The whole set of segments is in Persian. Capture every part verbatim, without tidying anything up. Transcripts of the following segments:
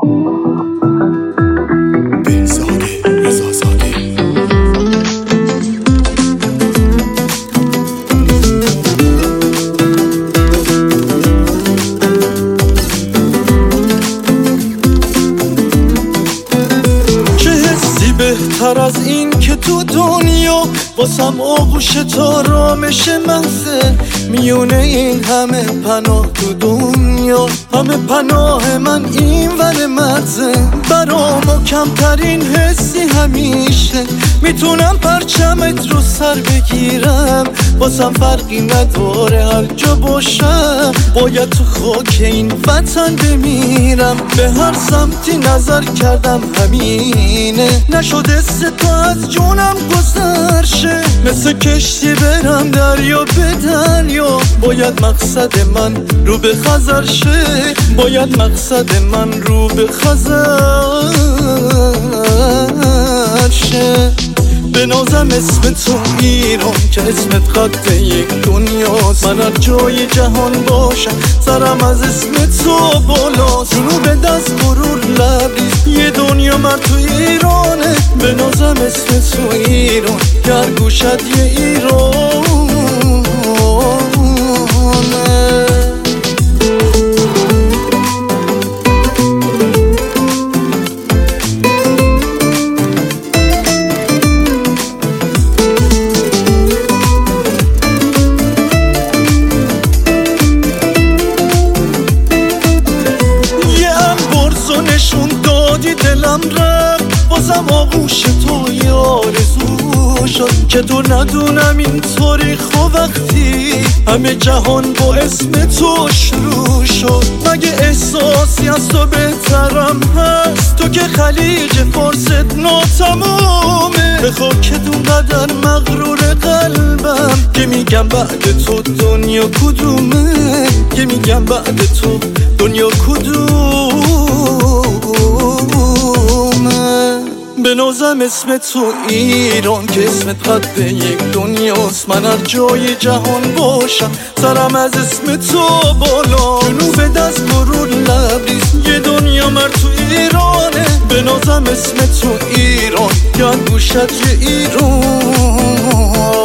بهتر از این که تو دنیا واسم آغوش تا رامش محضه میونه این همه پناه تو دنیا، همه پناه من این ور مرزه. برام کمترین حسی همیشه میتونم پرچمت رو سر بگیرم، واسم فرقی نداره هر جا باشم، باید تو خاک این وطن بمیرم. به هر سمتی نظر کردم همینه، نشده سه تا از جونم گذر شه. مثل کشتی برم دریا به دریا، باید مقصد من رو به خزر شه، باید مقصد من رو به خزر شه. بنازم اسم تو ایران که اسمت خط یک دنیاست، من هر جای جهان باشم سرم از اسم تو بالاست. جنوب دست غرور لبریز یه دنیا من تو ایرانه، بنازم اسم تو ایران که هر گوشت یه ایرانه. نشون دادی دلم رفت، بازم آغوش تو یه آرزو شد که تو ندونم این تاریخ و وقتی همه جهان با اسم تو شروع شد. مگه احساسی از تو بهترم هست؟ تو که خلیج فارست ناتمومه، به خاکت اونقدر مغرور قلبم که میگم بعد تو دنیا کدومه، که میگم بعد تو دنیا کدومه. بنازم اسم تو ایران که اسمت خط یک دنیاست، من هر جای جهان باشم سرم از اسم تو بالا. جنوب دست غرور لبریز یه دنیا مر تو ایرانه، بنازم اسم تو ایران که هر گوشت یه ایران.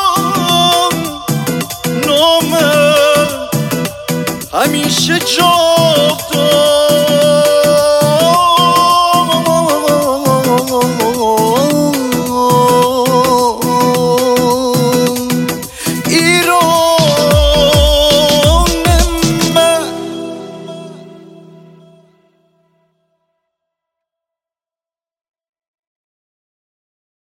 همیشه جا